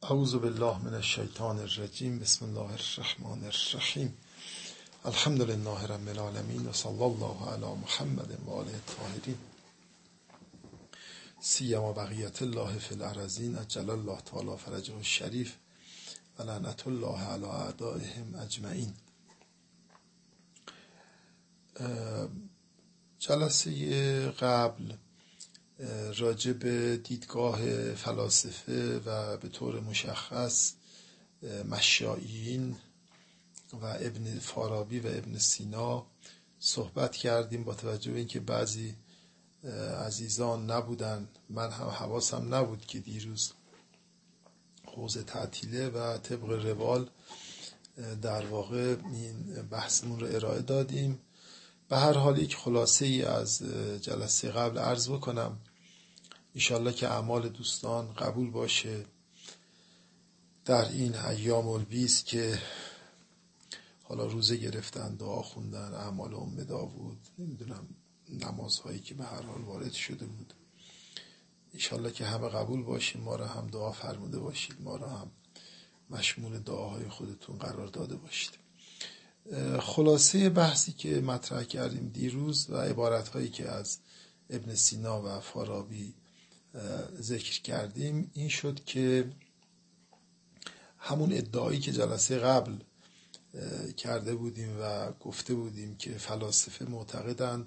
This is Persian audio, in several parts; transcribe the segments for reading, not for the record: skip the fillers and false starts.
اعوذ بالله من الشیطان الرجیم. بسم الله الرحمن الرحیم. الحمد لله رب العالمین و صلی الله علی محمد و آله الطاهرین سیما بقیت الله فی الارضین عجل الله تعالی فرجه الشریف و لعنت الله علی اعدائهم اجمعین. جلسه قبل راجع به دیدگاه فلاسفه و به طور مشخص مشایعین و ابن فارابی و ابن سینا صحبت کردیم. با توجه به اینکه بعضی عزیزان نبودن، من هم حواسم نبود که دیروز حوزه تعطیله و طبق روال در واقع این بحثمون رو ارائه دادیم. به هر حال یک خلاصه ای از جلسه قبل عرض بکنم، انشالله که اعمال دوستان قبول باشه در این ایام البیز که حالا روزه گرفتن، دعا خوندن، اعمال ام داوود، نمیدونم نمازهایی که به هر حال وارد شده بود، انشالله که همه قبول باشیم. ما را هم دعا فرموده باشید، ما را هم مشمول دعاهای خودتون قرار داده باشید. خلاصه بحثی که مطرح کردیم دیروز و عبارتهایی که از ابن سینا و فارابی ذکر کردیم این شد که همون ادعایی که جلسه قبل کرده بودیم و گفته بودیم که فلاسفه معتقدند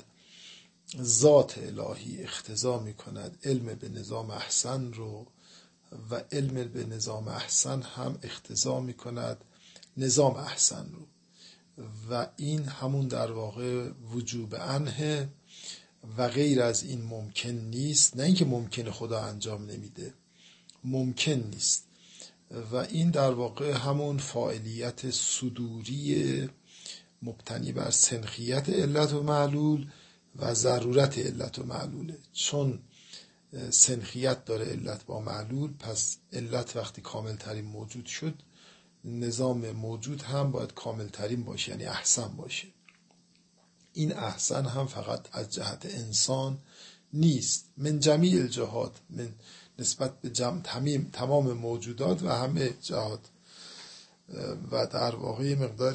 ذات الهی اقتضا می کند علم به نظام احسن رو و علم به نظام احسن هم اقتضا می کند نظام احسن رو، و این همون در واقع وجوب عنه و غیر از این ممکن نیست. نه اینکه ممکن خدا انجام نمیده، ممکن نیست. و این در واقع همون فاعلیت صدوری مبتنی بر سنخیت علت و معلول و ضرورت علت و معلوله. چون سنخیت داره علت با معلول، پس علت وقتی کامل ترین موجود شد، نظام موجود هم باید کامل ترین باشه، یعنی احسن باشه. این احسن هم فقط از جهت انسان نیست، من جمیع الجهات، من نسبت به تمام موجودات و همه جهات. و در واقع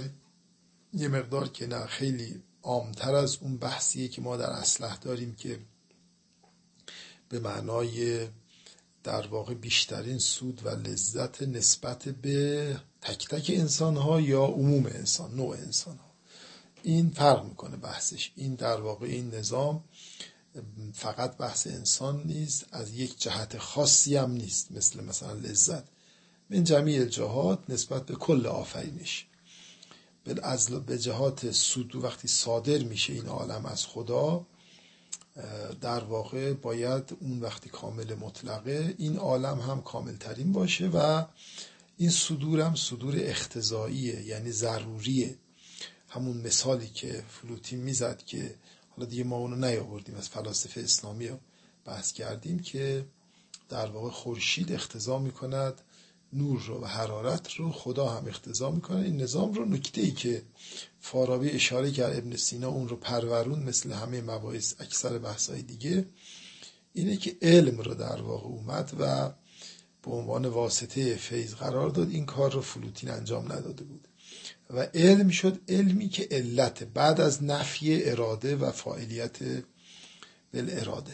یه مقدار که نه خیلی عامتر از اون بحثیه که ما در اصلح داریم که به معنای در واقع بیشترین سود و لذت نسبت به تک تک انسان ها یا عموم انسان، نوع انسان ها. این فرق میکنه بحثش. این در واقع این نظام فقط بحث انسان نیست، از یک جهت خاصی هم نیست، مثلا لذت، من جمیع الجهات نسبت به کل آفرینش. به جهات سود وقتی صادر میشه این عالم از خدا، در واقع باید اون وقتی کامل مطلقه این عالم هم کامل ترین باشه و این صدور هم صدور اقتضاییه، یعنی ضروریه. همون مثالی که فلوتین میزد که حالا دیگه ما اونو نیاوردیم، از فلاسفه اسلامی رو بحث کردیم که در واقع خورشید اقتضا میکند نور رو و حرارت رو، خدا هم اقتضا میکنه این نظام رو. نکته‌ای که فارابی اشاره کرد، ابن سینا اون رو پرورون مثل همه مباحث اکثر بحث‌های دیگه، اینه که علم رو در واقع اومد و به عنوان واسطه فیض قرار داد. این کار رو فلوتین انجام نداده بود و علم شد علمی که علت بعد از نفی اراده و فاعلیت بالاراده.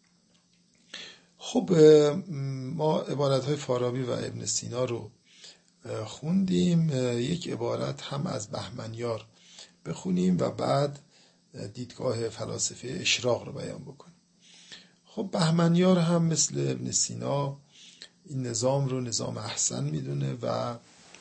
خب ما عبارت‌های فارابی و ابن سینا رو خوندیم. یک عبارت هم از بهمنیار بخونیم و بعد دیدگاه فلاسفه اشراق رو بیان بکنیم. خب بهمنیار هم مثل ابن سینا این نظام رو نظام احسن میدونه و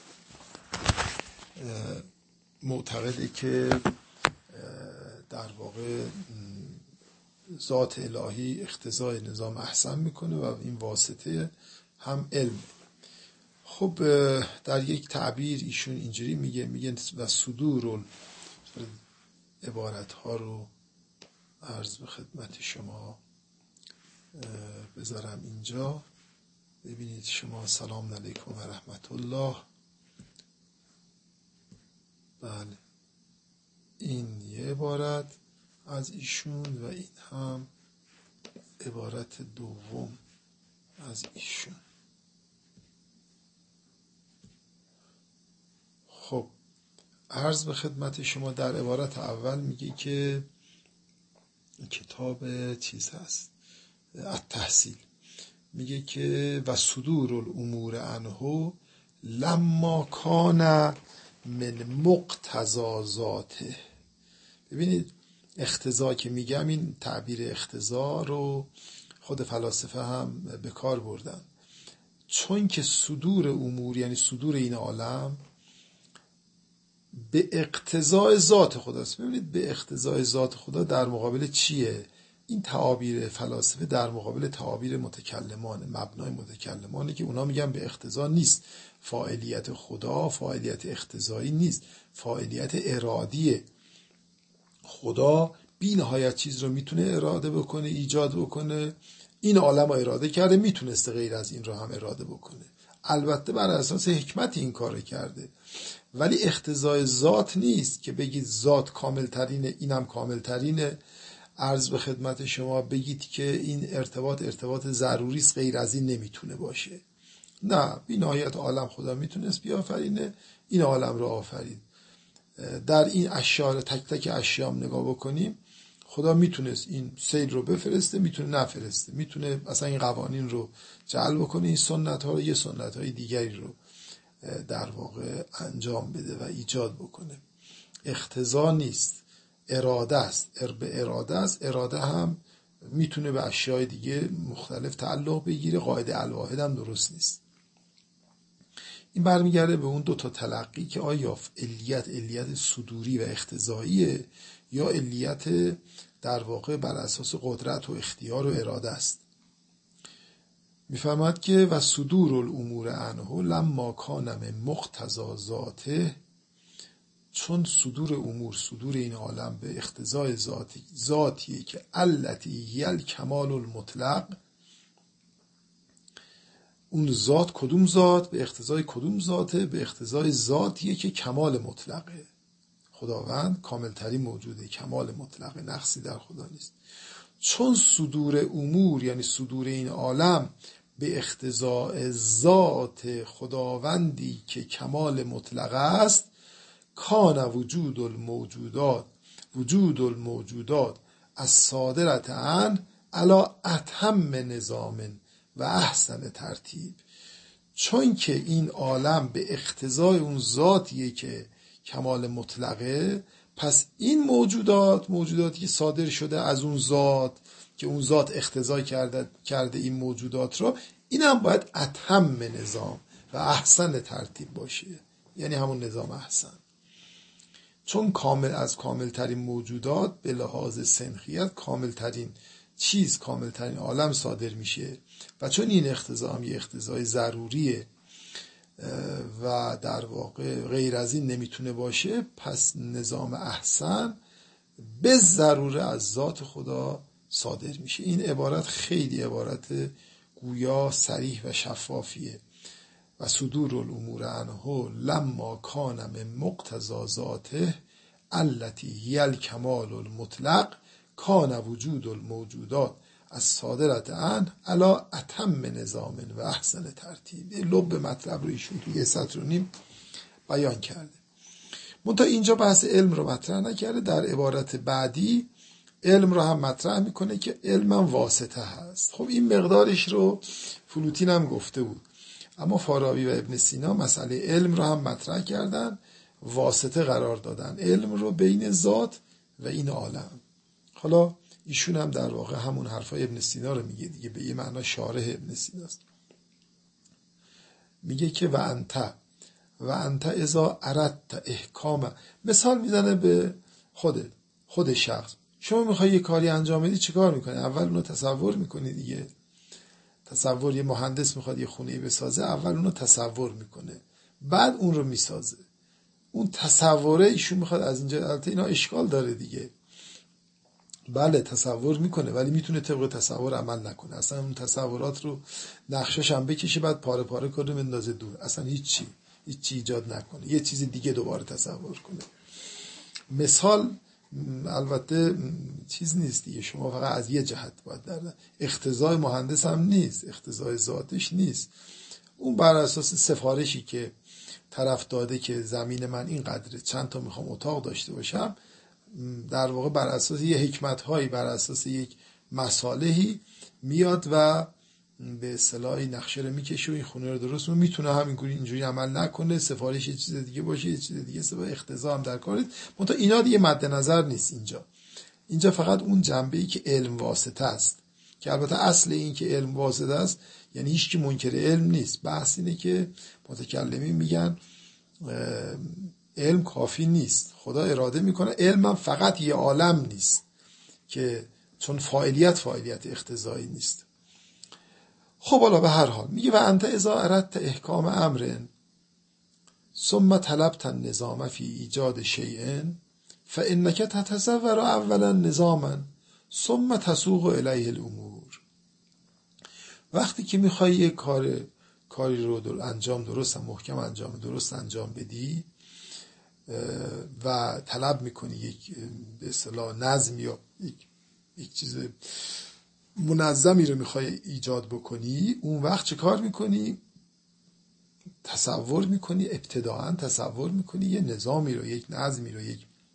معتقده که در واقع ذات الهی اقتضای نظام احسن میکنه و این واسطه هم علم. خب در یک تعبیر ایشون اینجوری میگه و صدور عبارت ها رو عرض به خدمت شما بذارم اینجا. ببینید شما، سلام علیکم و رحمت الله. بله، این یه عبارت از ایشون و این هم عبارت دوم از ایشون. عرض به خدمت شما در عبارت اول میگه که کتاب چیز هست التحصیل، میگه که و صدور الامور عنه لما کان من مقتضا ذاته. ببینید اقتضا که میگم، این تعبیر اقتضا رو خود فلاسفه هم به کار بردن، چون که صدور امور یعنی صدور این عالم به اقتضای ذات خداست. ببینید به اقتضای ذات خدا در مقابل چیه؟ این تعابیر فلاسفه در مقابل تعابیر متکلمانه، مبنای متکلمانه که اونا میگن به اقتضا نیست، فاعلیت خدا فاعلیت اقتضایی نیست، فاعلیت ارادیه. خدا بی نهایت چیز رو میتونه اراده بکنه، ایجاد بکنه. این عالم رو اراده کرده، میتونسته غیر از این رو هم اراده بکنه، البته بر اساس حکمت این کار کرده، ولی اقتضای ذات نیست که بگید ذات کامل ترینه اینم کامل ترینه. عرض به خدمت شما بگید که این ارتباط ضروری است، غیر از این نمیتونه باشه. نه، بی نهایت عالم خدا میتونست بیافرینه، این عالم رو آفرید. در این اشیاء تک تک اشیام نگاه بکنیم، خدا میتونست این سیل رو بفرسته، میتونه نفرسته، میتونه اصلا این قوانین رو جعل بکنه، این سنت ها رو یه سنت های دیگری رو در واقع انجام بده و ایجاد بکنه. اقتضا نیست، اراده است، به اراده است. اراده هم میتونه به اشیاء دیگه مختلف تعلق بگیره، قاعده الواحد هم درست نیست. این برمیگرده به اون دو تا تلقی که آیا علیت صدوری و اقتضاییه یا علیت در واقع بر اساس قدرت و اختیار و اراده است. میفهمد که و صدور الامور عنه لما کان من مقتضا ذاته، چون صدور امور، صدور این عالم به اقتضای ذاتیه که التی هی الکمال المطلق. اون ذات کدوم ذات؟ به اقتضای کدوم ذاته؟ به اقتضای ذاتیه که کمال مطلقه. خداوند کاملترین موجوده، کمال مطلقه، نقصی در خدا نیست. چون صدور امور یعنی صدور این عالم به اقتضای ذات خداوندی که کمال مطلق است، کان وجود الموجودات از صادرت عن علا اتم نظام و احسن ترتیب. چون که این عالم به اقتضای اون ذاتیه که کمال مطلقه، پس این موجوداتی که صادر شده از اون ذات که اون ذات اقتضا کرده این موجودات رو، این هم باید اتم نظام و احسن ترتیب باشه، یعنی همون نظام احسن. چون از کاملترین موجودات به لحاظ سنخیت کاملترین چیز، کاملترین عالم صادر میشه و چون این اقتضا هم یه اقتضای ضروریه و در واقع غیر از این نمیتونه باشه، پس نظام احسن به ضروره از ذات خدا صادر میشه. این عبارت خیلی عبارت گویا صریح و شفافیه. و صدور الامور عنه لما کان من مقتضا ذاته التی هی الکمال المطلق کان وجود الموجودات از صادرت عن علا اتم نظام و احسن ترتیب. لب مطلب رو ایشون توی 1.5 سطر بیان کرده. منتها اینجا بحث علم رو مطرح نکرده. در عبارت بعدی علم رو هم مطرح میکنه که علم هم واسطه هست. خب این مقدارش رو فلوتین هم گفته بود، اما فارابی و ابن سینا مسئله علم رو هم مطرح کردن، واسطه قرار دادن علم رو بین ذات و این عالم. حالا ایشون هم در واقع همون حرفای ابن سینا رو میگه دیگه، به یه معنا شارح ابن سیناست. میگه که و انت اذا اردت احکام، مثال میزنه به خود شخص. شما میخوای یه کاری انجام بدی چیکار میکنی؟ اول اونو تصور میکنی دیگه. تصور، یه مهندس میخواد یه خونه بسازه، اول اونو تصور میکنه، بعد اون رو میسازه. اون تصوره ایشون میخواد از اینجا، البته اینا اشکال داره دیگه. بله تصور میکنه ولی میتونه طبق تصور عمل نکنه، اصلا اون تصورات رو نقشش هم بکشه بعد پاره پاره کنه بندازه دور، اصلا هیچی ایجاد نکنه، یه چیز دیگه دوباره تصور کنه. مثال البته چیز نیست دیگه، شما فقط از یه جهت باید در اقتضای مهندس هم نیست، اقتضای ذاتش نیست. اون بر اساس سفارشی که طرف داده که زمین من این قدره، چند تا میخوام اتاق داشته باشم، در واقع بر اساس یه حکمت‌هایی، بر اساس یک مصالحی میاد و به اصطلاح نقشه رو میکشه و این خونه رو درست میتونه همینجوری اینجوری عمل نکنه، سفارش یه چیز دیگه باشه، یه چیز دیگه سفارش اختزا هم در کارید. منتها اینا دیگه مد نظر نیست. اینجا فقط اون جنبه‌ای که علم واسطه است، که البته اصل این که علم واسطه است یعنی هیچ کی منکر علم نیست. بحث اینه که متکلمین میگن علم کافی نیست، خدا اراده میکنه علم هم فقط یه عالم نیست، که چون فاعلیت اختزایی نیست. خب حالا به هر حال میگه و انت اذا اردت احکام امر ثم طلبت النظام فی ایجاد شیء فانک تتصور اولا نظاما ثم تسوق الیه الامور. وقتی که میخوای یک کاری رو انجام درست محکم انجام بدی و طلب میکنی یک به اصطلاح نظم یا یک چیز منظمی رو میخوای ایجاد بکنی، اون وقت چه کار میکنی؟ تصور میکنی، ابتداعا تصور میکنی یه نظامی رو، یک نظمی رو،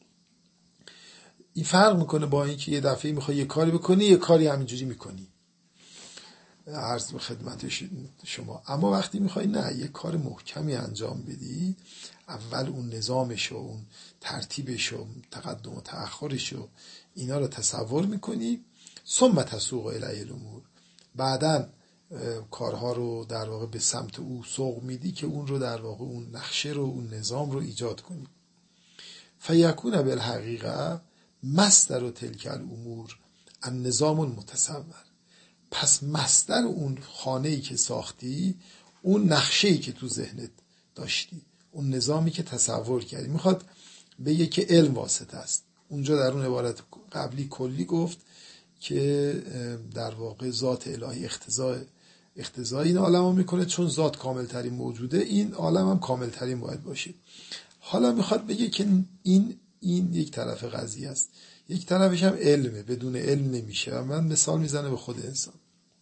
این فرق میکنه با اینکه یه دفعه میخوای یه کاری بکنی یه کاری همینجوری میکنی، عرض به خدمت شما. اما وقتی میخوای نه یک کار محکمی انجام بدی، اول اون نظامش و اون ترتیبش و تقدم و تأخرش و اینا رو تصور میکنی، ثم تسوق الیه الامور، بعدن کارها رو در واقع به سمت او سوق میدی که اون رو در واقع اون نقشه رو، اون نظام رو ایجاد کنی. فیکون بالحقیقه مصدر تلک الامور النظام المتصور. پس مصدر اون خانه‌ای که ساختی، اون نقشه‌ای که تو ذهنت داشتی، اون نظامی که تصور کردی. میخواد بگه که علم واسطه است. اونجا در اون عبارت قبلی کلی گفت که در واقع ذات الهی اختزای این عالم رو میکنه، چون ذات کامل ترین موجوده، این عالم هم کامل ترین باید باشه. حالا میخواد بگه که این یک طرف قضیه است، یک طرفش هم علمه، بدون علم نمیشه. من مثال میزنه به خود انسان.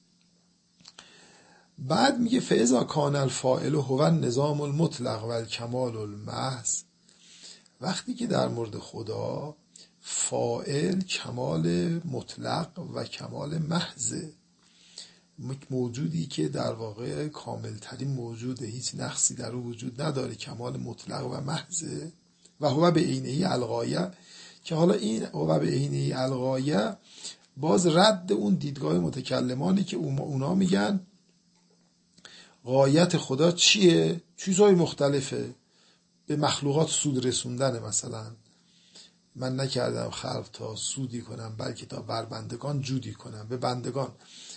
بعد میگه فاذا کان الفاعل هو النظام المطلق و الکمال المحض. وقتی که در مورد خدا فاعل کمال مطلق و کمال محض، موجودی که در واقع کامل ترین موجوده، هیچ نقصی در او وجود نداره، کمال مطلق و محض، و هو به عینه الغایه، که حالا این هو به عینه الغایه باز رد اون دیدگاه متکلمانی که اونا میگن غایت خدا چیه؟ چیزهای مختلفه، به مخلوقات سود رسوندن. مثلا من نکردم خلق تا سودی کنم، بلکه تا بر بندگان جودی کنم. به بندگان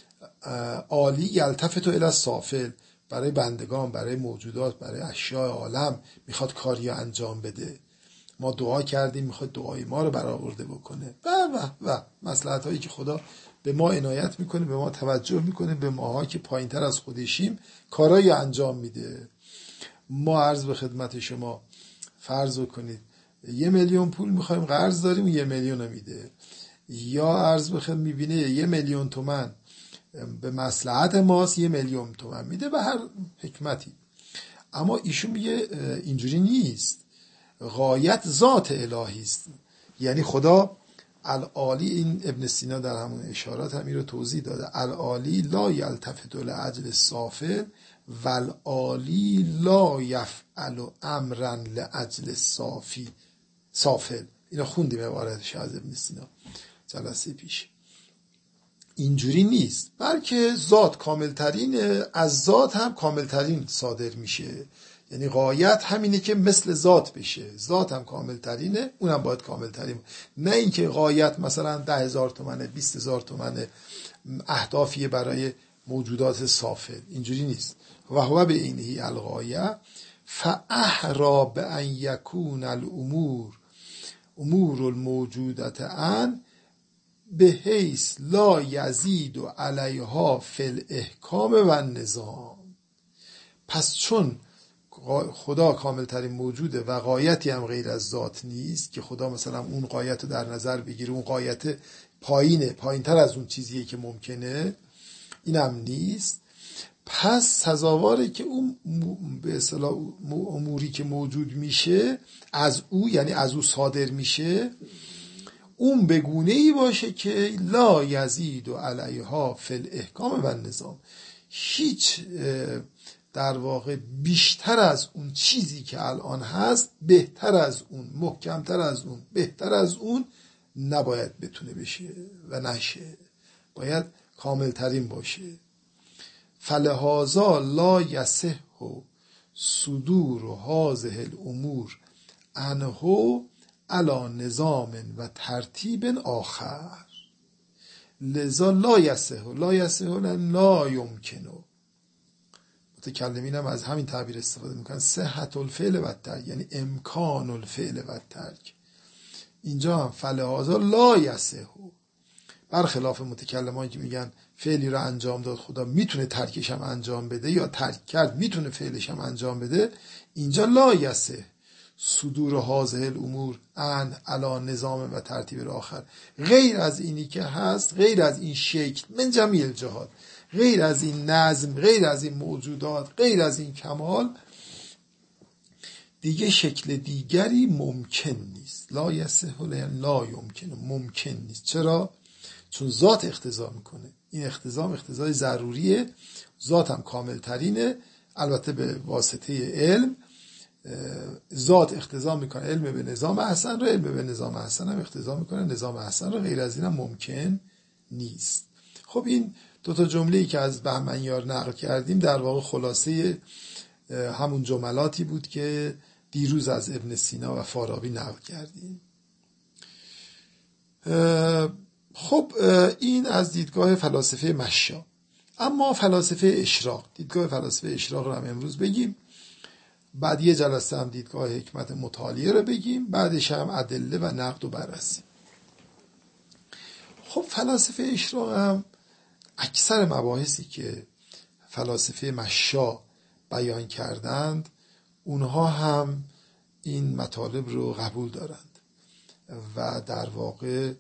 عالی یلتفت الی السافل، برای بندگان، برای موجودات، برای اشیاء عالم میخواد کاری انجام بده. ما دعا کردیم میخواد دعای ما رو برآورده بکنه و مصلحت هایی که خدا به ما عنایت میکنه، به ما توجه میکنه، به ماها که پایین تر از خودشیم کارایی انجام میده. ما عرض به خدمت شما فرض کنید 1 میلیون پول میخوایم قرض داریم و 1 میلیون میده، یا عرض به خدمت میبینه 1 میلیون تومان به مصلحت ماست، 1 میلیون تومان میده به هر حکمتی. اما ایشون میگه اینجوری نیست، غایت ذات الهی است. یعنی خدا العالی، این ابن سینا در همون اشارات همین رو توضیح داده، العالی لا یلتفت لاجل السافل و العالی لا یفعل امرا لاجل سافل. اینا خوندیم عبارتش از ابن سینا جلسه پیش. اینجوری نیست، بلکه ذات کاملترینه، از ذات هم کاملترین صادر میشه. یعنی غایت همینه که مثل ذات بشه، ذات هم کاملترینه، اونم باید کاملترین. نه اینکه غایت مثلا 10,000 تومنه، 20,000 تومنه، اهدافیه برای موجودات سافل. اینجوری نیست. و هو به اینه الغایه فاحرا بان یکون الامور امور الموجودات ان به حیث لا یزید علیها فی الاحکام و النظام. پس چون خدا کامل ترین موجوده و غایتی هم غیر از ذات نیست که خدا مثلا اون غایت رو در نظر بگیره، اون غایت پایین تر از اون چیزیه که ممکنه، اینم نیست. پس سزاواره که اون به اصطلاح اموری که موجود میشه از او، یعنی از او صادر میشه، اون به گونه‌ای باشه که لا یزید و علیها فی الاحکام و النظام، هیچ در واقع بیشتر از اون چیزی که الان هست، بهتر از اون، محکمتر از اون، بهتر از اون نباید بتونه بشه و نشه، باید کاملترین باشه. فلهذا لا یصح صدور هذه الامور عنه علی نظام و ترتیب آخر. لذا لا یصح، لا یصح لا یمکن. متکلمین هم از همین تعبیر استفاده میکنن، صحت الفعل و الترک، یعنی امکان الفعل و الترک. اینجا هم فلهذا لا یصح، برخلاف متکلمانی که میگن فعلی رو انجام داد خدا میتونه ترکش هم انجام بده، یا ترک کرد میتونه فعلش هم انجام بده. اینجا لا یصح صدور هذه الامور علی نظام و ترتیب آخر، غیر از اینی که هست، غیر از این شکل من جمیع الجهات، غیر از این نظم، غیر از این موجودات، غیر از این کمال، دیگه شکل دیگری ممکن نیست. لا یصح لا یمکن، ممکن نیست. چرا؟ چون ذات اقتضا میکنه. این اقتضای ضروریه، ذات هم کامل ترینه، البته به واسطه علم. ذات اقتضا میکنه علم به نظام احسن رو، علم به نظام احسن هم اقتضا میکنه نظام احسن رو، غیر از این هم ممکن نیست. خب این دوتا جمله‌ای که از بهمنیار نقل کردیم در واقع خلاصه همون جملاتی بود که دیروز از ابن سینا و فارابی نقل کردیم. خب این از دیدگاه فلاسفه مشا. اما فلاسفه اشراق، دیدگاه فلاسفه اشراق رو هم امروز بگیم، بعد یه جلسه هم دیدگاه حکمت مطالعه رو بگیم، بعدش هم ادله و نقد و بررسی. خب فلاسفه اشراق هم اکثر مباحثی که فلاسفه مشا بیان کردند، اونها هم این مطالب رو قبول دارند و در واقع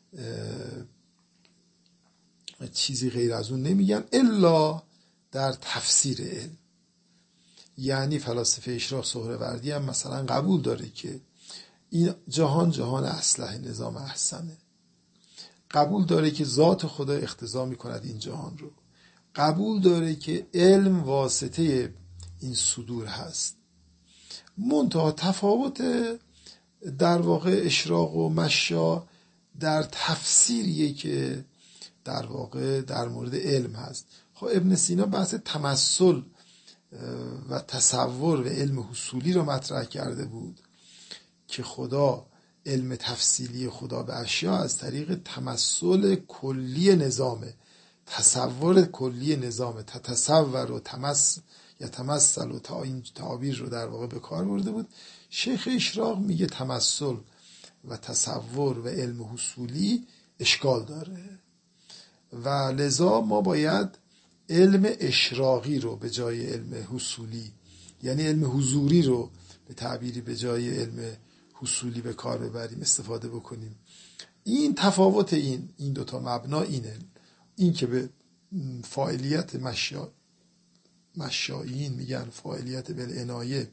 چیزی غیر از اون نمیگن الا در تفسیر علم. یعنی فلاسفه اشراق سهروردی هم مثلا قبول داره که این جهان اصلح نظام احسنه، قبول داره که ذات خدا اقتضا میکند این جهان رو، قبول داره که علم واسطه این صدور هست. منتها تفاوت در واقع اشراق و مشا در تفسیریه که در واقع در مورد علم هست. خب ابن سینا بحث تمثل و تصور و علم حصولی رو مطرح کرده بود که خدا، علم تفصیلی خدا به اشیا از طریق تمثل کلی نظامه، تصور کلی نظامه، تتصور و یتمثل و تا این تعابیر رو در واقع به کار برده بود. شیخ اشراق میگه تمثل و تصور و علم حصولی اشکال داره و لذا ما باید علم اشراقی رو به جای علم حصولی، یعنی علم حضوری رو به تعبیری به جای علم حصولی به کار ببریم، استفاده بکنیم. این تفاوت این دوتا مبنا اینه، این که به فاعلیت مشایین میگن فاعلیت بالعنایه،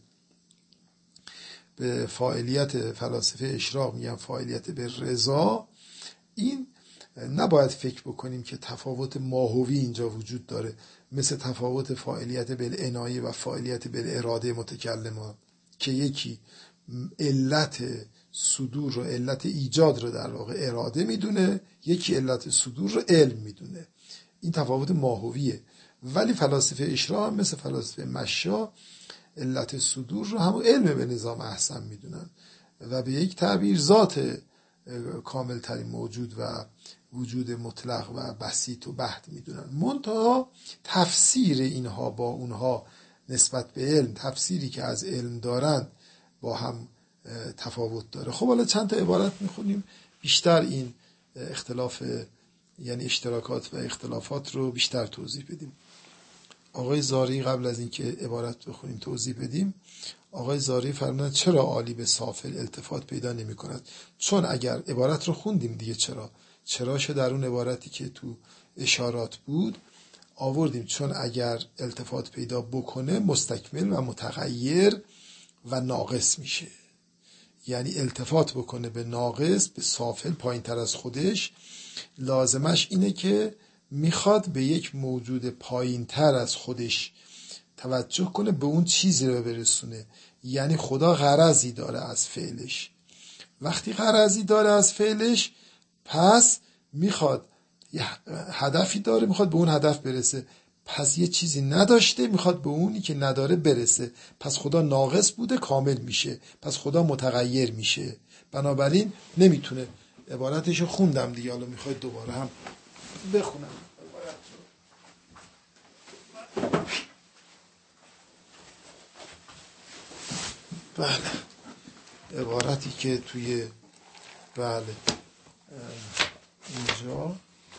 به فاعلیت فلاسفه اشراق میگن فاعلیت بالرضا. این نباید فکر بکنیم که تفاوت ماهوی اینجا وجود داره، مثل تفاوت فاعلیت بالعنایه و فاعلیت بالاراده متکلمان، که یکی علت صدور رو، علت ایجاد رو در واقع اراده میدونه، یکی علت صدور رو علم میدونه. این تفاوت ماهویه. ولی فلاسفه اشراق هم مثل فلاسفه مشا علت صدور رو همون علم به نظام احسن میدونن و به یک تعبیر ذات کامل ترین موجود و وجود مطلق و بسیط و بحت میدونن. منتها تفسیر اینها با اونها نسبت به علم، تفسیری که از علم دارن با هم تفاوت داره. خب حالا چند تا عبارت میخونیم، بیشتر این اختلاف یعنی اشتراکات و اختلافات رو بیشتر توضیح بدیم. آقای زاری قبل از اینکه عبارت بخونیم توضیح بدیم، آقای زاری فرمودن چرا عالی به سافل التفات پیدا نمی کند؟ چون اگر عبارت رو خوندیم دیگه، چراشه در اون عبارتی که تو اشارات بود، آوردیم چون اگر التفات پیدا بکنه مستکمل و متغیر و ناقص میشه. یعنی التفات بکنه به ناقص، به سافل، پایین تر از خودش، لازمش اینه که میخواد به یک موجود پایین تر از خودش توجه کنه، به اون چیزی رو برسونه. یعنی خدا غرضی داره از فعلش. وقتی غرضی داره از فعلش، پس میخواد یه هدفی داره، میخواد به اون هدف برسه. پس یه چیزی نداشته، میخواد به اونی که نداره برسه. پس خدا ناقص بوده، کامل میشه. پس خدا متغیر میشه. بنابراین نمیتونه. عبارتشو خوندم دیگه، حالا میخواید دوباره هم بخونم. بله، عبارتی که توی بله اینجا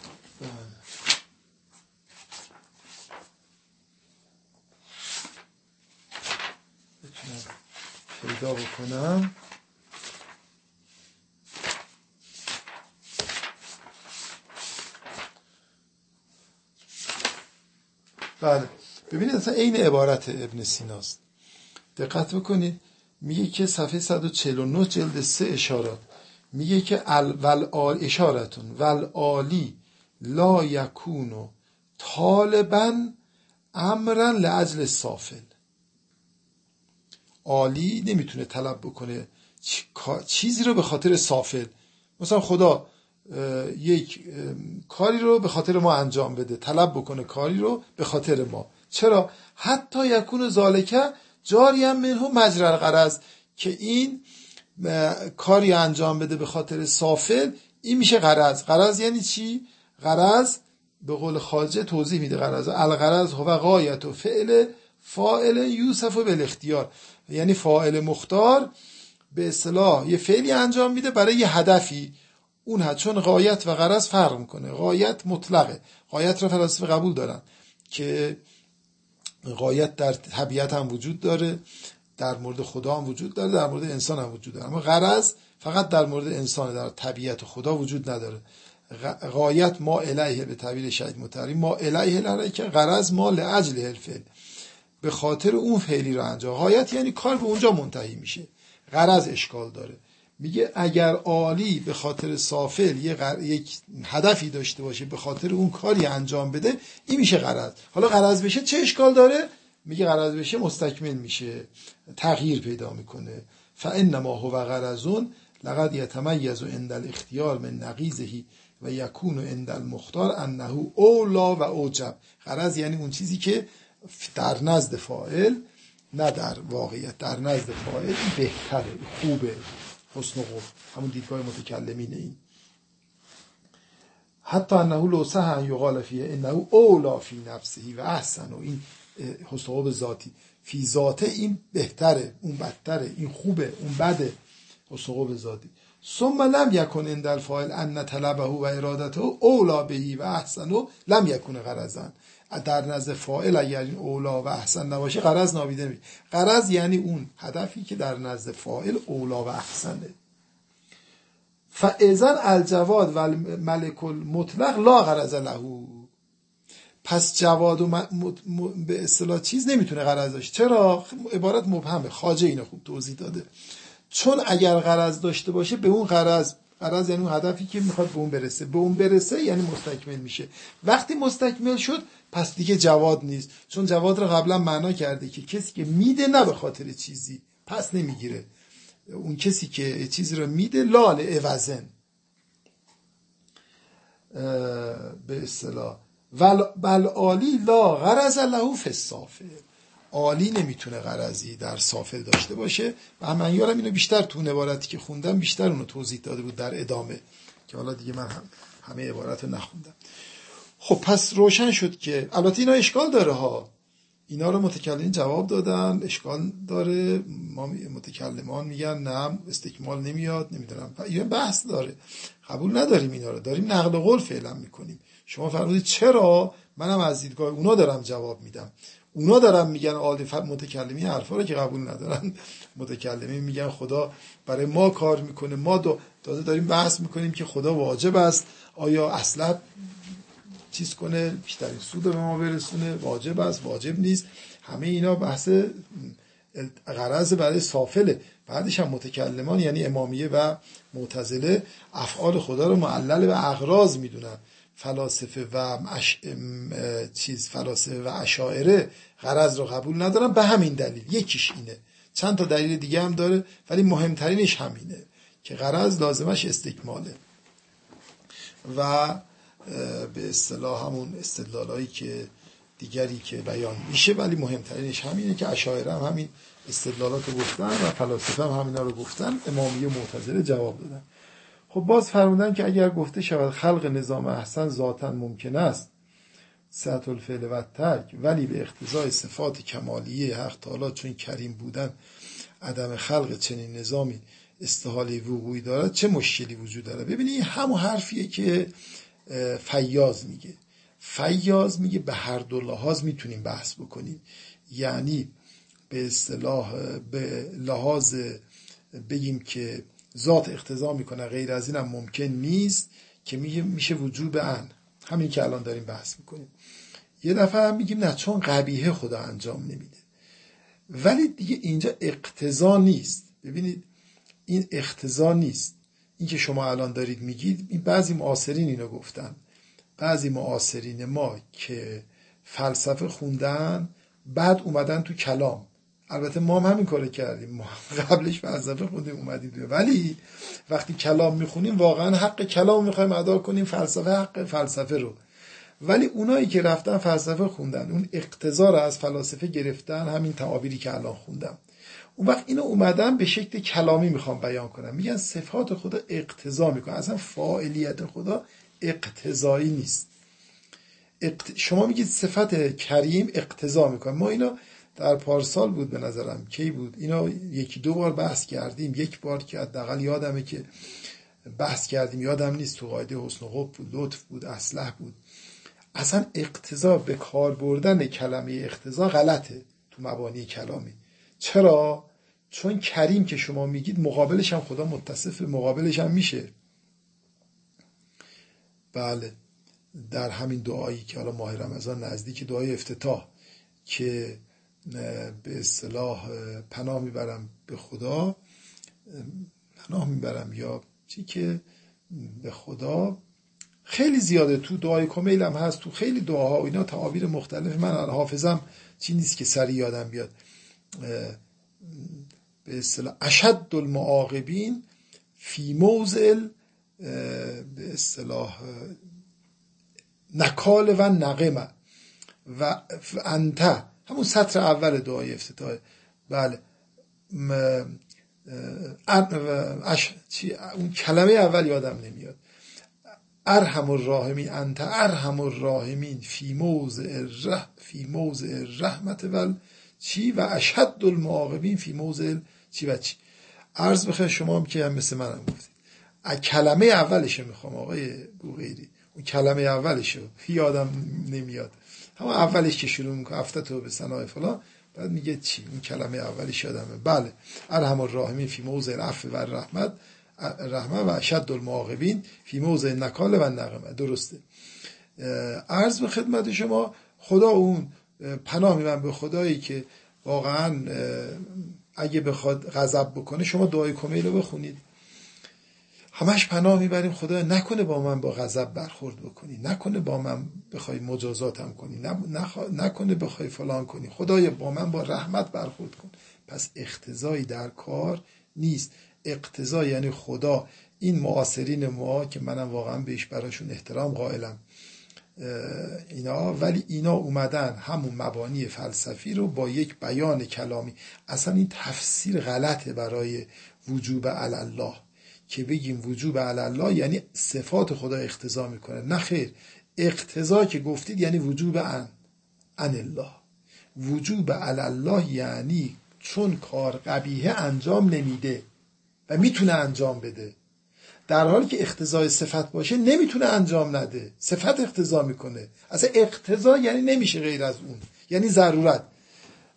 بتونم پیدا بکنم. بله، ببینید اصلا این عبارت ابن سیناست. دقت بکنید، میگه که صفحه 149 جلد 3 اشارات، میگه که اشارتون والعالی لا یکونو طالبا امرا لاجل سافل. عالی نمیتونه طلب بکنه چیزی رو به خاطر سافل. مثلا خدا یک کاری رو به خاطر ما انجام بده، طلب بکنه کاری رو به خاطر ما. چرا؟ حتی یکون ذالکه جاری هم منه مجرى الغرض، که این کاری انجام بده به خاطر سافل، این میشه غرض. غرض یعنی چی؟ غرض به قول خواجه توضیح میده، غرض الغرض هو غایت و فعل فاعل یوسف بالاختیار. یعنی فاعل مختار به اصطلاح یه فعلی انجام میده برای یه هدفی. اون چون غایت و غرض فرق میکنه. غایت مطلقه، غایت رو فلاسفه قبول دارن که غایت در طبیعت هم وجود داره، در مورد خدا هم وجود داره، در مورد انسان هم وجود داره. اما غرض فقط در مورد انسان، در طبیعت خدا وجود نداره. غایت ما الیه به تعبیر شهید مطهری، ما الیه لره، که غرض ما لاجل الفعل، به خاطر اون فعلی رو انجام. غایت یعنی کار به اونجا منتهی میشه. غرض اشکال داره. میگه اگر عالی به خاطر سافل یک هدفی داشته باشه، به خاطر اون کاری انجام بده، این میشه غرض. حالا غرض بشه چه اشکال داره؟ میگه غرض بشه مستکمل میشه، تغییر پیدا میکنه. فانما هو غرضون لقد یتمیز عند الاختیار من نقیضه و یکون عند المختار انه اولا و اوجب. غرض یعنی اون چیزی که در نزد فاعل، نه در واقعیت، در نزد فاعل بهتره، خوبه، حسن و قبح، همون دیدگاه متکلمینه. این حتی انه لو صح ان یقال فیه انه اولا فی نفسه و احسن، و این حسن و قبح ذاتی، فی ذاته این بهتره، اون بدتره، این خوبه، اون بده، حسن و قبح ذاتی. ثم لم یکن عند الفاعل ان طلبه و ارادته اولا بهی و احسن لم یکن غرضا. در نزد فاعل اگر این اولا و احسن نباشه، غرض نابیده میشه. غرض یعنی اون هدفی که در نزد فاعل اولا و احسنه. فاذن الجواد و الملک المطلق لا غرض له. پس جواد و به اصطلاح چیز نمیتونه غرض داشته. چرا؟ عبارت مبهمه، خواجه اینو خوب توضیح داده. چون اگر غرض داشته باشه، به اون غرض یعنی اون هدفی که میخواد به اون برسه یعنی مستکمل میشه. وقتی مستکمل شد، پس دیگه جواد نیست. چون جواد رو قبلا معنا کرده که کسی که میده نه به خاطر چیزی، پس نمیگیره. اون کسی که چیزی رو میده لال عوضن، به اصطلاح بل عالی لا غرض له فی السافل. عالی نمیتونه غرضی در سافل داشته باشه. و من یارم اینو بیشتر تو عبارتی که خوندم بیشتر اونو توضیح داده بود در ادامه، که حالا دیگه من همه عبارت رو نخوندم. خب پس روشن شد که البته اینا اشکال داره ها، اینا رو متکلمین جواب دادن، اشکال داره. ما متکلمان میگن نه استکمال نمیاد، نمیدونم، این بحث داره، قبول نداریم اینا رو، داریم نقل قول فعلا میکنیم. شما فرمودید چرا؟ منم از دیدگاه اونا دارم جواب میدم. اونا دارن میگن عالی، متکلمین حرفا رو که قبول ندارن. متکلمین میگن خدا برای ما کار میکنه، ما تازه داریم بحث میکنیم که خدا واجب است، آیا اصلا چیز کنه، بیشترین سود به ما برسونه، واجب است، واجب نیست، همه اینا بحث غرض برای سافله. بعدش هم متکلمان یعنی امامیه و معتزله افعال خدا رو معلل به اغراض میدونن. فلاسفه و اشاعره غرض رو قبول ندارن به همین دلیل. یکیش اینه، چند تا دلیل دیگه هم داره ولی مهمترینش همینه که غرض لازمش استکماله. و به اصطلاح همون استدلالایی که دیگری که بیان میشه، ولی مهمترینش همینه که اشاعره هم همین استدلالات رو گفتن و فلاسفه هم همینا رو گفتن، امامیه معتزله جواب دادن. خب باز فرمودن که اگر گفته شود خلق نظام احسن ذاتاً ممکن است، صحت الفعل و ترک، ولی به اقتضای صفات کمالیه حق تعالی چون کریم بودن عدم خلق چنین نظامی استحاله وقوعی دارد، چه مشکلی وجود داره؟ ببینید این همون حرفیه که فیاض میگه به هر دو لحاظ میتونیم بحث بکنیم. یعنی به اصطلاح به لحاظ بگیم که ذات اقتضا میکنه، غیر از این هم ممکن نیست، که میشه وجوب ان، همین که الان داریم بحث میکنیم. یه دفعه هم میگیم نه چون قبیحه خدا انجام نمیده، ولی دیگه اینجا اقتضا نیست. ببینید این اقتضا نیست، این که شما الان دارید میگید. این بعضی معاصرین اینو گفتن، بعضی معاصرین ما که فلسفه خوندن بعد اومدن تو کلام. البته ما هم همین کارو کردیم، ما قبلش فلسفه خوندیم اومدیم، ولی وقتی کلام میخونیم واقعا حق کلام میخوایم ادا کنیم، فلسفه حق فلسفه رو. ولی اونایی که رفتن فلسفه خوندن اون اقتضا رو از فلاسفه گرفتن، همین تعابیری که الان خوندم. اون وقت اینو اومدن به شکل کلامی میخوام بیان کنم، میگن صفات خدا اقتضا میکنه، اصلا فاعلیت خدا اقتضایی نیست. شما میگید صفت کریم اقتضا میکنه. ما اینا در پارسال بود به نظرم، کی بود اینا یکی دو بار بحث کردیم. یک بار که حداقل یادمه که بحث کردیم، یادم نیست تو قاعده حسن و قبح بود، لطف بود، اصلح بود. اصلا اقتضا به کار بردن کلمه اقتضا غلطه تو مبانی کلامی. چرا؟ چون کریم که شما میگید مقابلش هم خدا متصف، مقابلش هم میشه. بله، در همین دعایی که حالا ماه رمضان نزدیک، دعای افتتاح که به اصطلاح پناه میبرم به خدا، پناه میبرم یا چی که به خدا، خیلی زیاده تو دعای کمیل هم هست، تو خیلی دعاها و اینا تعابیر مختلف. من حافظم چی نیست که سریع یادم بیاد. به اصطلاح اشد المعاقبین فی موضع به اصطلاح نکال و نقمه و انت، همون سطر اول دعای افتتاح. بله، اون کلمه اول یادم نمیاد. ارحم الراحمین، انت ارحم الراحمین فی موضع رحمت و اشد المعاقبین فی موضع چی و چی. عرض بخیر شما هم که هم مثل منم گفتید. کلمه اولشو میخوام آقای بوغیری، اون کلمه اولشو یادم نمیاد، همون اولش که شروع میکنه افتتو به ثنای فلان، بعد میگه چی، اون کلمه اولش یادمه. بله، ارحم الراحمین فی موضع العفو و رحمت و اشد المعاقبین فی موضع نکال و نقمه. درسته. عرض به خدمت شما، خدا اون پناه میبرم به خدایی که واقعا اگه بخواد غضب بکنه، شما دعای کمیل رو بخونید، همش پناه میبریم خدا نکنه با من با غضب برخورد بکنی، نکنه با من بخوای مجازاتم کنی، نکنه بخوای فلان کنی، خدایا با من با رحمت برخورد کن. پس اقتضایی در کار نیست. اقتضا یعنی خدا. این معاصرین ما که منم واقعا بهش براشون احترام قائلم اینا، ولی اینا اومدن همون مبانی فلسفی رو با یک بیان کلامی، اصلا این تفسیر غلطه برای وجوب علی الله، که بگیم وجوب علی الله یعنی صفات خدا اقتضا میکنه. نه خیر، اقتضا که گفتید یعنی وجوب عن الله. وجوب علی الله یعنی چون کار قبیحه انجام نمیده و میتونه انجام بده، در حالی که اقتضای صفت باشه نمیتونه انجام نده، صفت اقتضا میکنه. اصلا اقتضا یعنی نمیشه غیر از اون، یعنی ضرورت.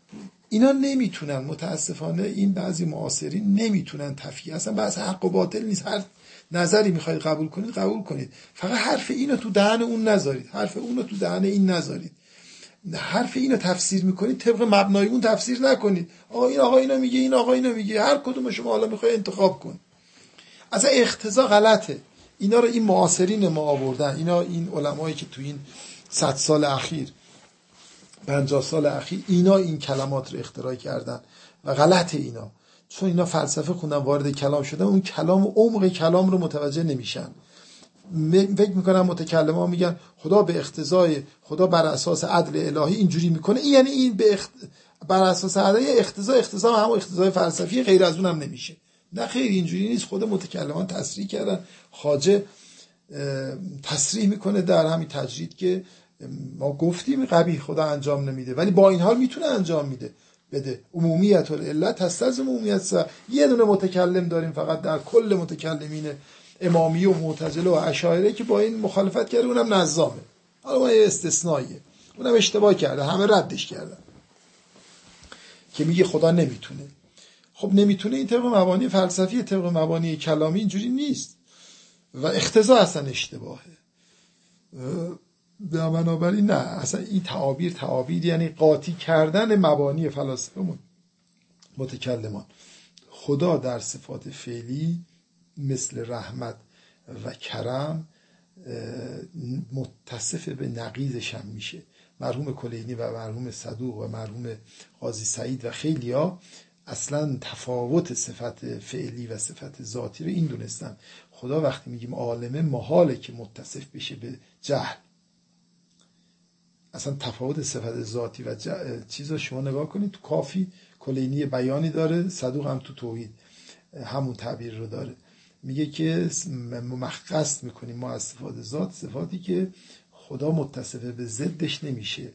اینا نمیتونن، متاسفانه این بعضی معاصرین نمیتونن تفکیک، اصلا بحث حق و باطل نیست، هر نظری میخواید قبول کنید قبول کنید، فقط حرف اینو تو دهن اون نذارید، حرف اونو تو دهن این نذارید، حرف اینو تفسیر میکنید طبق مبنای اون تفسیر نکنید. آقا اینو میگه، این آقا اینو میگه، هر کدوم شما حالا میخوای انتخاب کن. اصلا اقتضا غلطه. اینا رو این معاصرین ما آوردن، این علمایی که تو این 100 سال اخیر 50 سال اخیر این کلمات رو اختراع کردن و غلطه اینا، چون اینا فلسفه خوندن وارد کلام شدن، اون کلام و عمق کلام رو متوجه نمیشن. فکر میکنن متکلمان میگن خدا به اقتضای خدا بر اساس عدل الهی اینجوری میکنه، یعنی این بر اساس عدل اقتضا هم اقتضای فلسفی، غیر از اون هم نمیشه. نه خیر، اینجوری نیست. خود متکلمان تصریح کردن، خواجه تصریح میکنه در همین تجرید که ما گفتیم قبیح خدا انجام نمیده، ولی با این حال میتونه انجام بده. عمومیت العلت تستلزم عمومیت. یه دونه متکلم داریم فقط در کل متکلمین امامی و معتزله و اشاعره که با این مخالفت کرده، اونم نظامه. حالا ما یه استثنائیه، اونم اشتباه کرده، همه ردش کردن که میگه خدا نمیتونه. خب نمیتونه این طبق مبانی فلسفی، طبق مبانی کلامی اینجوری نیست و اقتضا اصلا اشتباهه. بنابراین نه، اصلا این تعابیر یعنی قاطی کردن مبانی فلاسفه متکلمان. خدا در صفات فعلی مثل رحمت و کرم متصف به نقیضش هم میشه. مرحوم کلینی و مرحوم صدوق و مرحوم قاضی سعید و خیلیا اصلا تفاوت صفت فعلی و صفت ذاتی رو این دونستن. خدا وقتی میگیم عالمه، محاله که متصف بشه به جهل. اصلا تفاوت صفت ذاتی و چیزا شما نگاه کنید، تو کافی کلینی بیانی داره، صدوق هم تو توحید همون تعبیر رو داره. میگه که مخصص میکنیم ما از صفات ذات صفاتی که خدا متصف به ضدش نمیشه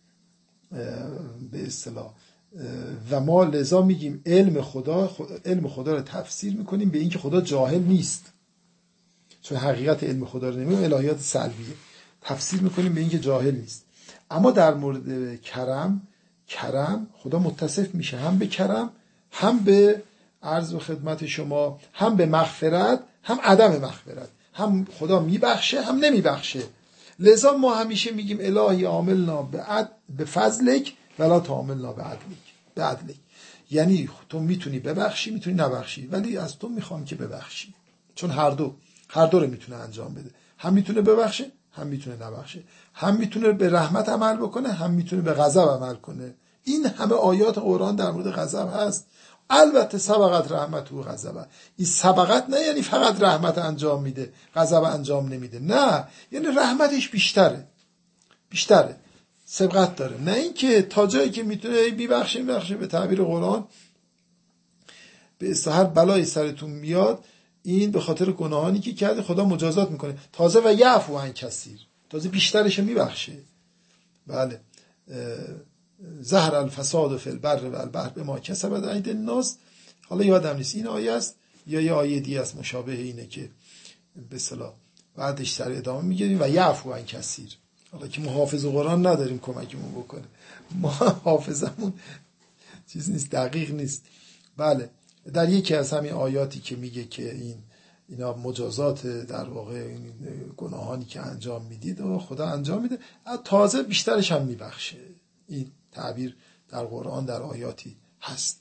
به اصطلاح، و ما لذا میگیم علم خدا رو تفسیر میکنیم به اینکه خدا جاهل نیست، چون حقیقت علم خدا رو نمیگیم، الهیات سلبیه، تفسیر میکنیم به اینکه جاهل نیست. اما در مورد کرم خدا متصف میشه هم به کرم، هم به عرض و خدمت شما، هم به مغفرت، هم عدم مغفرت، هم خدا میبخشه هم نمیبخشه. لذا ما همیشه میگیم الهی عاملنا به فضلک ولا تعاملنا به عدلک. یعنی تو میتونی ببخشی میتونی نبخشی، ولی از تو میخوام که ببخشی، چون هر دو رو میتونه انجام بده، هم میتونه ببخشه هم میتونه نبخشه، هم میتونه به رحمت عمل بکنه هم میتونه به غضب عمل کنه. این همه آیات قرآن در مورد غضب هست. البته سبقت رحمت و غضب، این سبقت نه یعنی فقط رحمت انجام میده غضب انجام نمیده، نه، یعنی رحمتش بیشتره، سبقت داره، نه اینکه تا جایی که میتونه میبخشه به تعبیر قرآن به استهر بلای سرتون میاد، این به خاطر گناهانی که کرده خدا مجازات میکنه، تازه و یعفو عن کثیر، تازه بیشترش میبخشه. بله، ظهر الفساد فی البر و البحر بما کسبت ایدی الناس. حالا یادم نیست این آیه است یا یه آیه دیگه است مشابه اینه که به اصطلاح بعدش سر ادامه میگیریم و یعفو عن کثیر. حالا که محافظ قرآن نداریم کمکمون بکنه، ما حافظمون چیز نیست، دقیق نیست. بله، در یکی از همین آیاتی که میگه که اینا مجازات در واقع این گناهانی که انجام میدید و خدا انجام میده، تازه بیشترش هم میبخشه. این تعبیر در قرآن در آیاتی هست.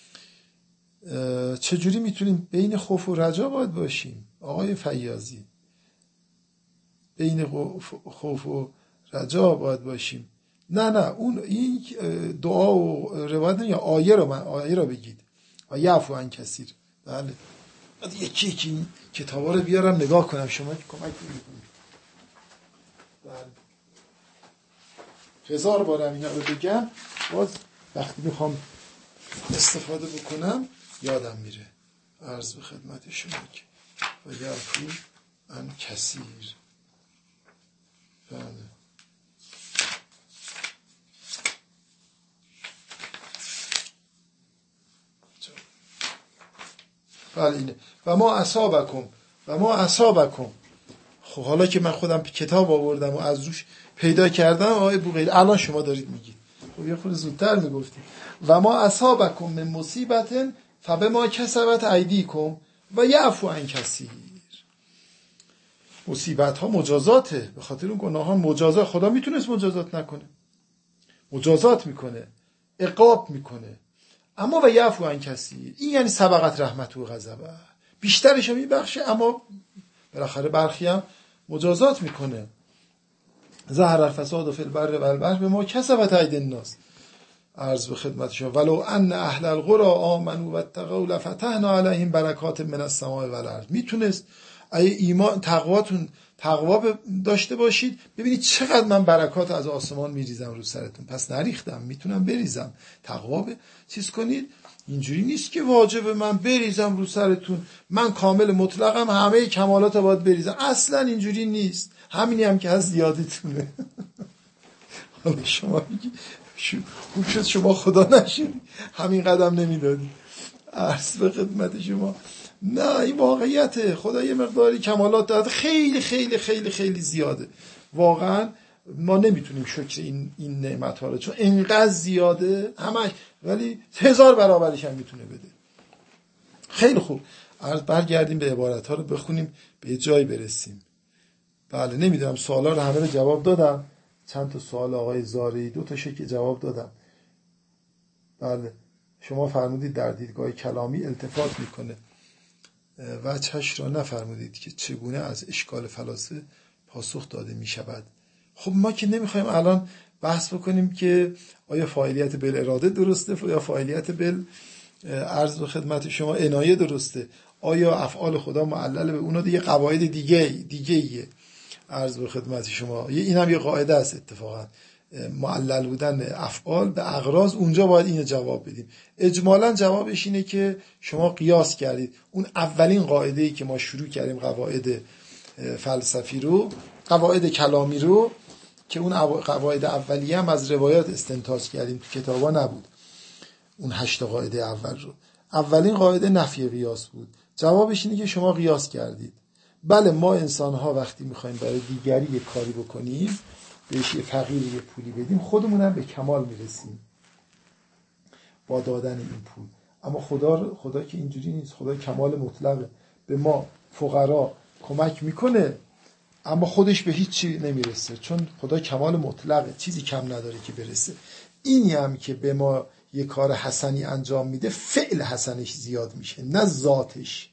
چجوری میتونیم بین خوف و رجا باید باشیم آقای فیاضی؟ بین خوف و رجا باید باشیم؟ نه اون این دعا و روایت یا آیه رو بگید و یعفو عن کثیر. بله، یکی این کتابا رو بیارم نگاه کنم، شما کمک کنید. بله، 1000 بارم اینا رو بگم، باز وقتی میخوام استفاده بکنم یادم میره. عرض به خدمت شما که و یعفو عن کثیر. بله، بله اینه و ما اصابکم. خب حالا که من خودم کتاب آوردم و از روش پیدا کردم، آقای بوقیل الان شما دارید میگید خب یه خورده زودتر میگفتیم و ما اصابکم من مصیبت فبما کسبت ایدیکم و یعفو عن کثیر. مصیبت ها مجازاته، به خاطر اون گناهان مجازات. خدا میتونست مجازات نکنه، مجازات میکنه، عقاب میکنه، اما و یعفو عن کثیر، این یعنی سبقت رحمت و غضبه، بیشترش هم میبخشه اما بالاخره برخی هم مجازات میکنه. ظهر الفساد فی البر و البحر بما کسبت ایدی الناس. عرض به خدمت شما ولو ان اهل القرى آمنوا واتقوا لفتحنا علیهم برکات من السماء والارض. میتونست اگه ایمان تقوا داشته باشید، ببینید چقدر من برکات از آسمان میریزم رو سرتون، پس نریختم، میتونم بریزم. تقوا چیز کنید، اینجوری نیست که واجبه من بریزم رو سرتون، من کامل مطلقم، همه کمالات باید بریزم. اصلا اینجوری نیست، همینی هم که از زیادتونه. حالا شما میگی خوب شد شما خدا نشدی، همین قدم نمیدادی. عرض به خدمت شما نه، این واقعیته. خدا یه مقداری کمالات داد، خیلی خیلی خیلی خیلی زیاده. واقعا ما نمیتونیم شکر این نعمت ها رو، چون اینقدر زیاده همش، ولی 1000 برابرش هم میتونه بده. خیلی خوب، برگردیم به عبارت ها رو بخونیم، به یه جایی برسیم. بله، نمیدونم سوالا رو همه رو جواب دادم. چند تا سوال آقای زارعی 2 تا که جواب دادم. بله، شما فرمودید در دیدگاه کلامی التفات میکنه، وجهش را نفرمودید که چگونه از اشکال فلاسفه پاسخ داده میشود. خب ما که نمیخوایم الان بحث بکنیم که آیا فاعلیت بالاراده درسته یا فاعلیت عرض به خدمت شما عنایه درسته، آیا افعال خدا معلل به اونا، دیگه قواعد دیگه عرض به خدمت شما. این هم یه قاعده است اتفاقا، معلل بودن افعال به اغراض، اونجا باید اینو جواب بدیم. اجمالا جوابش اینه که شما قیاس کردید اون اولین قاعده‌ای که ما شروع کردیم، قواعد فلسفی رو، قواعد کلامی رو، که اون قواعد اولیه هم از روایات استنتاج کردیم، تو کتابا نبود. اون 8 قاعده اول رو، اولین قاعده نفی قیاس بود. جوابش اینه که شما قیاس کردید. بله، ما انسان ها وقتی میخوایم برای دیگری یک کاری بکنیم، بهش یه فقیری یه پولی بدیم، خودمون هم به کمال میرسیم با دادن این پول. اما خدا که اینجوری نیست، خدا کمال مطلقه، به ما فقرا کمک میکنه اما خودش به هیچ چی نمیرسه، چون خدا کمال مطلقه، چیزی کم نداره که برسه. اینی هم که به ما یه کار حسنی انجام میده، فعل حسنش زیاد میشه، نه ذاتش.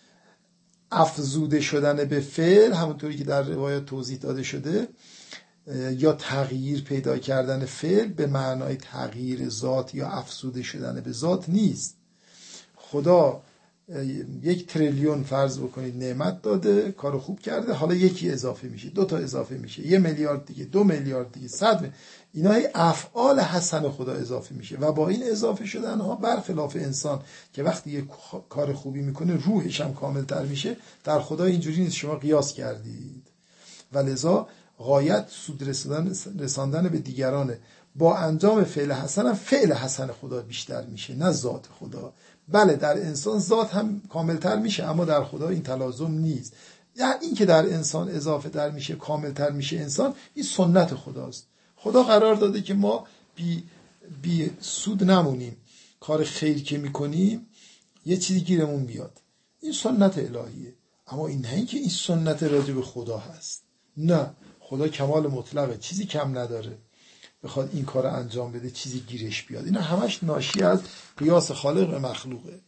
افزوده شدن به فعل، همونطوری که در روایات توضیح داده شده، یا تغییر پیدا کردن فعل به معنای تغییر ذات یا افزوده شدن به ذات نیست. خدا 1 تریلیون فرض بکنید نعمت داده، کار خوب کرده، حالا 1 اضافه میشه، 2 تا اضافه میشه، 1 میلیارد دیگه، 2 میلیارد دیگه، 100 اینا افعال حسن خدا اضافه میشه. و با این اضافه شدن ها، برخلاف انسان که وقتی یک کار خوبی میکنه روحش هم کامل تر میشه، در خدا اینجوری نیست. شما قیاس کردید و لذا غایت سود رساندن به دیگرانه. با انجام فعل حسن هم فعل حسن خدا بیشتر میشه، نه ذات خدا. بله، در انسان ذات هم کاملتر میشه، اما در خدا این تلازم نیست. یعنی این که در انسان اضافه تر میشه، کاملتر میشه انسان، این سنت خداست. خدا قرار داده که ما بی سود نمونیم، کار خیر که میکنیم یه چیزی گیرمون بیاد. این سنت الهیه. اما این نه که این سنت راجع به خدا هست. نه، خدا کمال مطلقه، چیزی کم نداره بخواد این کار انجام بده چیزی گیرش بیاد. اینا همش ناشی از قیاس خالق و مخلوقه.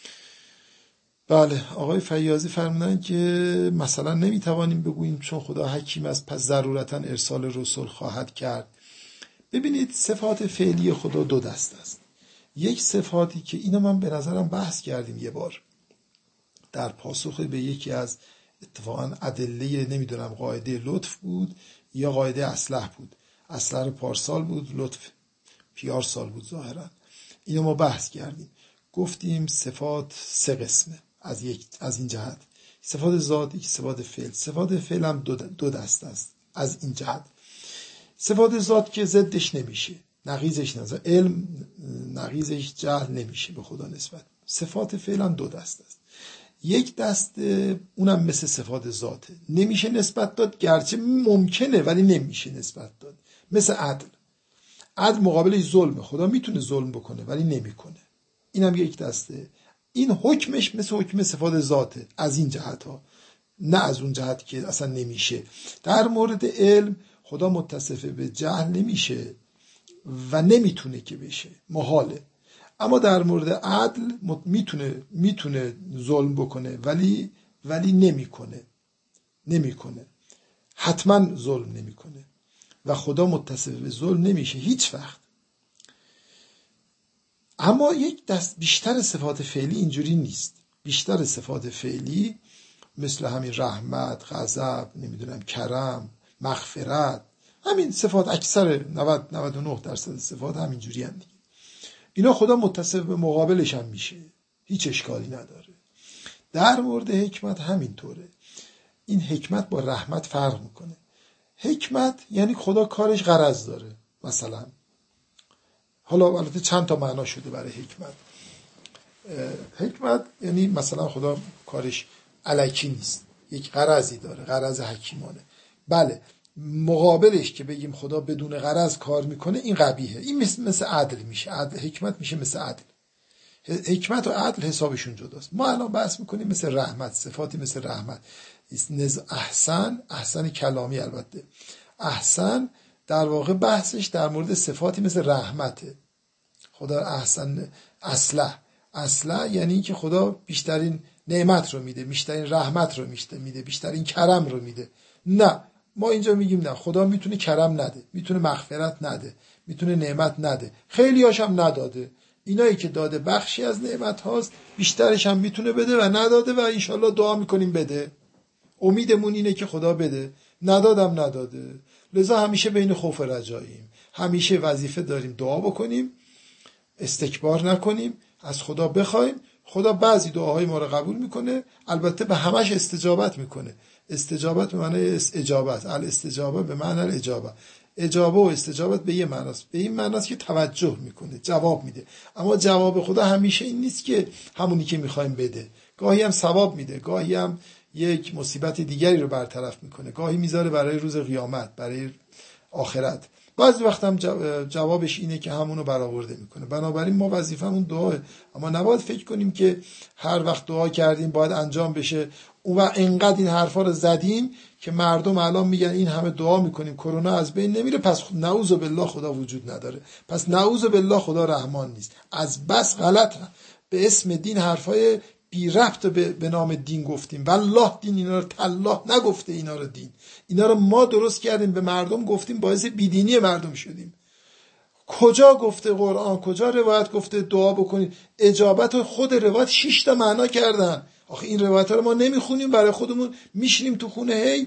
بله، آقای فیاضی فرمودن که مثلا نمیتوانیم بگوییم چون خدا حکیم است پس ضرورتا ارسال رسول خواهد کرد. ببینید، صفات فعلی خدا 2 دسته است. یک صفاتی که اینو من به نظرم بحث کردیم یه بار در پاسخ به یکی از اتفاقا ادله، نمیدونم قاعده لطف بود یا قاعده اصلح بود، اصلح پارسال بود، لطف پیارسال بود ظاهرا. اینو ما بحث کردیم، گفتیم صفات 3 قسمه. از این جهت صفات ذات، صفات فعل. صفات فعل هم 2 دسته است از این جهت. صفات ذات که ضدش نمیشه، نقیضش نمیشه، علم نقیضش جهل نمیشه به خدا نسبت. صفات فعل هم 2 دسته است. یک دسته اونم مثل صفات ذاته، نمیشه نسبت داد، گرچه ممکنه ولی نمیشه نسبت داد. مثل عدل. عدل مقابلش ظلمه. خدا میتونه ظلم بکنه ولی نمیکنه. اینم یک دسته. این حکمش مثل حکم صفات ذاته از این جهت ها، نه از اون جهت که اصلا نمیشه. در مورد علم خدا متصف به جهل نمیشه و نمیتونه که بشه، محاله. اما در مورد عدل میتونه ظلم بکنه ولی نمیکنه. حتما ظلم نمیکنه و خدا متصف به ظلم نمیشه هیچ وقت. اما یک دست بیشتر صفات فعلی اینجوری نیست. بیشتر صفات فعلی مثل همین رحمت، غضب، نمیدونم کرم، مغفرت، همین صفات اکثر 99% صفات همینجوری هم دیگه. اینا خدا متصف به مقابلش هم میشه، هیچ اشکالی نداره. در مورد حکمت همینطوره. این حکمت با رحمت فرق میکنه. حکمت یعنی خدا کارش غرض داره. مثلا حالا البته چند تا معنا شده برای حکمت. حکمت یعنی مثلا خدا کارش الکی نیست، یک غرضی داره، غرض حکیمانه. بله، مقابلش که بگیم خدا بدون غرض کار میکنه این قبیحه. این مثل عدل میشه. حکمت میشه مثل عدل. حکمت و عدل حسابشون جداست. ما الان بحث میکنیم مثل رحمت، صفاتی مثل رحمت. احسن کلامی البته. احسن در واقع بحثش در مورد صفاتی مثل رحمته. خدا احسن اصلح یعنی که خدا بیشترین نعمت رو میده، بیشترین رحمت رو میده، بیشترین کرم رو میده. نه، ما اینجا میگیم نه، خدا میتونه کرم نده، میتونه مغفرت نده، میتونه نعمت نده، خیلی هاشم نداده. اینایی که داده بخشی از نعمت هاست، بیشترش هم میتونه بده و نداده و انشالله دعا میکنیم بده. امیدمون اینه که خدا بده. نداده. لذا همیشه بین خوف و رجاییم. همیشه وظیفه داریم دعا بکنیم، استکبار نکنیم، از خدا بخوایم. خدا بعضی دعاهای ما رو قبول میکنه، البته به همش استجابت میکنه. استجابت به معنی اجابت، الاستجابه به معنی الاجابه. اجابه و استجابت به یه معناست. به این معناست که توجه میکنه، جواب میده. اما جواب خدا همیشه این نیست که همونی که میخوایم بده. گاهی هم ثواب میده، گاهی هم یک مصیبت دیگری رو برطرف میکنه، گاهی میذاره برای روز قیامت، برای آخرت. بعضی وقت هم جوابش اینه که همونو برآورده میکنه. بنابراین ما وظیفمون دعاه، اما نباید فکر کنیم که هر وقت دعا کردیم باید انجام بشه. و انقدر این حرفا رو زدیم که مردم الان میگن این همه دعا میکنیم کرونا از بین نمیره، پس نعوذ بالله خدا وجود نداره، پس نعوذ بالله خدا رحمان نیست. از بس غلط به اسم دین حرفای بی ربط به نام دین گفتیم. والله دین اینا رو تالله نگفته. اینا رو دین، اینا رو ما درست کردیم، به مردم گفتیم، باعث بیدینی مردم شدیم. کجا گفته قرآن، کجا روایت گفته دعا بکنید؟ اجابت خود روایت 6 تا معنا کردن. آخه این روایت رو ما نمیخونیم، برای خودمون میشینیم تو خونه هی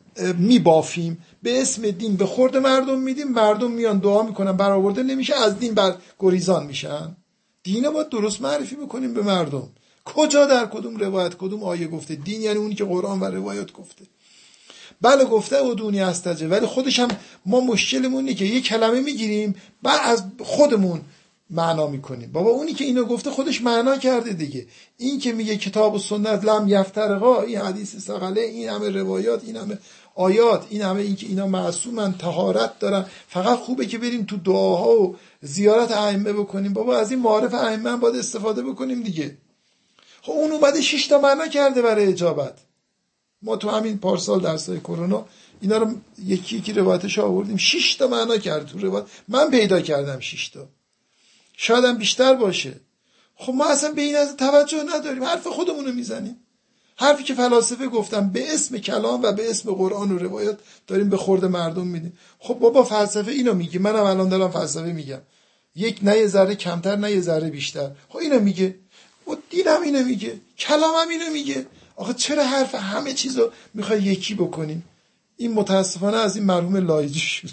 میبافیم، به اسم دین به خورد مردم میدیم، مردم میان دعا میکنن، برآورده نمیشه، از دین گریزان میشن. دین ما درست معرفی میکنیم به مردم. کجا در کدوم روایت کدوم آیه گفته؟ دین یعنی اونی که قرآن و روایت گفته. بله گفته ادعونی استجب، ولی خودش هم ما مشکلمون اینه که یک کلمه میگیریم بعد از خودمون معنا میکنیم. بابا اونی که اینو گفته خودش معنا کرده دیگه. این که میگه کتاب و سنت لم یفترقا، این حدیث ثقله، این همه روایات، این همه آیات، این همه این که اینا معصومن، طهارت دارن، فقط خوبه که بریم تو دعاها و زیارت ائمه بکنیم. بابا از این معارف ائمه باید استفاده بکنیم دیگه. خب اون اومده 6 تا معنا کرده برای اجابت. ما تو همین پارسال درسای کرونا اینا رو یکی روایتش آوردیم، 6 تا معنا کرد تو روایت. من پیدا کردم 6 تا، شاید هم بیشتر باشه. خب ما اصلا به این از توجه نداریم، حرف خودمون رو میزنیم. حرفی که فلاسفه گفتن به اسم کلام و به اسم قرآن و روایت داریم به خورد مردم میدیم. خب بابا فلسفه اینو میگه، منم الان دارم فلسفه میگم، یک نه یه ذره کمتر نه یه ذره بیشتر. خب اینو میگه و دینم اینو میگه، کلامم اینو میگه. آخه چرا حرف همه چیزو میخوای یکی بکنیم؟ این متاسفانه از این مرحوم لایجی شد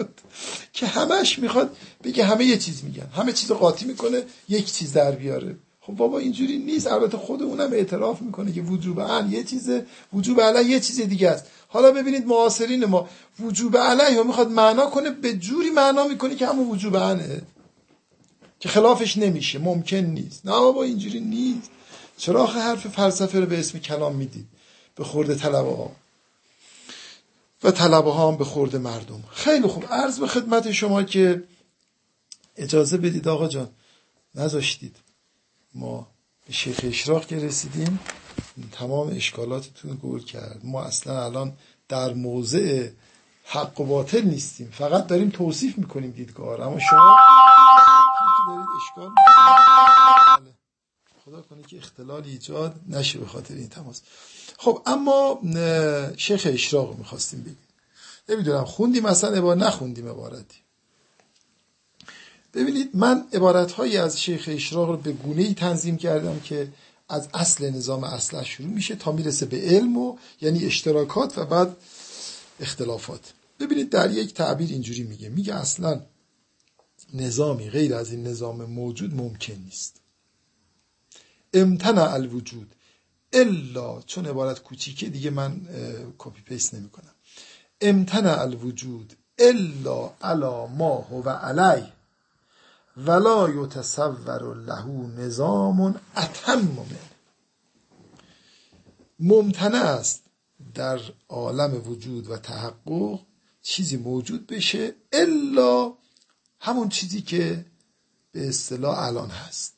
که همش میخواد بگه همه یه چیز میگن، همه چیزو قاطی میکنه یک چیز در بیاره. خب بابا اینجوری نیست. البته خود اونم اعتراف میکنه که وجوب عن یه چیزه، وجوب علی یه چیز دیگه است. حالا ببینید معاصرین ما وجوب علی رو میخواد معنا کنه، به جوری معنا میکنه که همون وجوب عنه، که خلافش نمیشه، ممکن نیست. نه بابا اینجوری نیست. چرا آخه حرف فلسفه رو به اسم کلام میدید به خورد طلبه ها و طلبه ها هم به خورد مردم؟ خیلی خوب، عرض به خدمت شما که اجازه بدید آقا جان، نذاشتید ما به شیخ اشراق که رسیدیم تمام اشکالاتتون گول کرد. ما اصلا الان در موضع حق و باطل نیستیم، فقط داریم توصیف میکنیم دیدگاه رو، اما شما که دارید اشکال میکنید. خدا کنه که اختلال ایجاد نشه به خاطر این تماس. خب اما شیخ اشراق رو میخواستیم بگیم. نمیدونم خوندیم مثلا نخوندیم عبارتی. ببینید من عبارتهایی از شیخ اشراق رو به گونه‌ای تنظیم کردم که از اصل نظام اصلح شروع میشه تا میرسه به علم و یعنی اشتراکات و بعد اختلافات. ببینید در یک تعبیر اینجوری میگه اصلا نظامی غیر از این نظام موجود ممکن نیست. امتنع الوجود الا، چون عبارت کوچیکه دیگه من کپی پیست نمی کنم. امتنع الوجود الا علی ما هو علیه ولا یتصور له نظام اتم منه. ممتنع است در عالم وجود و تحقق چیزی موجود بشه الا همون چیزی که به اصطلاح الان هست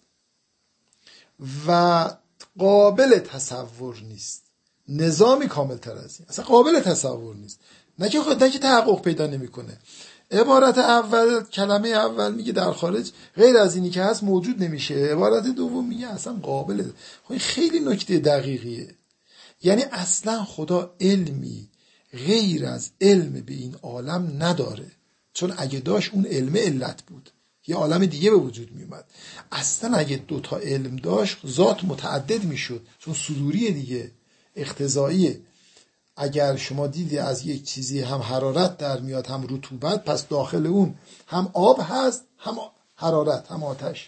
و قابل تصور نیست. نظامی کامل تر از این اصلا قابل تصور نیست. نه که تحقق پیدا نمیکنه. عبارت اول، کلمه اول میگه در خارج غیر از اینی که هست موجود نمیشه. عبارت دوم میگه اصلا قابل. خیلی نکته دقیقیه. یعنی اصلا خدا علمی غیر از علم به این عالم نداره، چون اگه داشت اون علم علت بود، یه عالم دیگه به وجود میومد. اصلا اگه دوتا علم داشت ذات متعدد میشد، چون صدوری دیگه اقتضاییه. اگر شما دیدی از یک چیزی هم حرارت در میاد هم رطوبت، پس داخل اون هم آب هست هم حرارت هم آتش.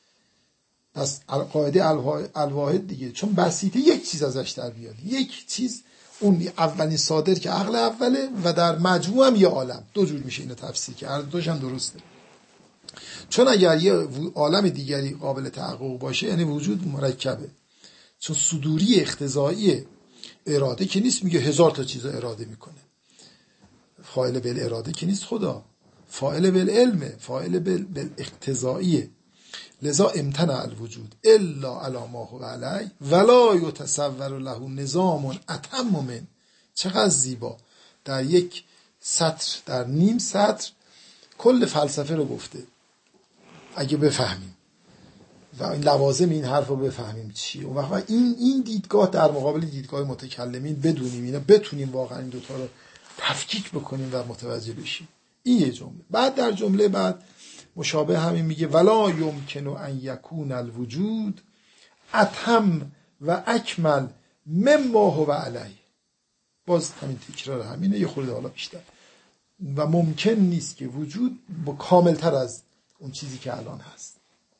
پس قاعده الواحد دیگه، چون بسیطه یک چیز ازش در بیاد، یک چیز اون اولین صادر که عقل اوله و در مجموع هم یه عالم. دو جور میشه اینو تفسیر که هر دوش هم درسته. چون اگر یه عالم دیگری قابل تحقق باشه یعنی وجود مرکبه، چون صدوری اقتضاییه. اراده که نیست میگه هزار تا چیز اراده میکنه. فاعل بالاراده که نیست خدا، فاعل بالعلم، فاعل بالاقتضاییه. لذا امتنع الوجود الا علی ما هو علیه ولا یتصور له نظام اتم من. چقدر زیبا در یک سطر، در نیم سطر کل فلسفه رو گفته. اگه بفهمیم و این لوازم این حرف رو بفهمیم چیه، و این دیدگاه در مقابل دیدگاه متکلمین بدونیم، اینا بتونیم واقعا این دوتا رو تفکیک بکنیم و متوجه بشیم. این یه جمله. بعد در جمله بعد مشابه همین میگه ولا یمکن ان یکون الوجود اتم و اکمل مما هو علیه. باز همین تکرار همینه، یه خورده حالا بیشتر. و ممکن نیست که وجود با کاملتر از اون چیزی که الان هست.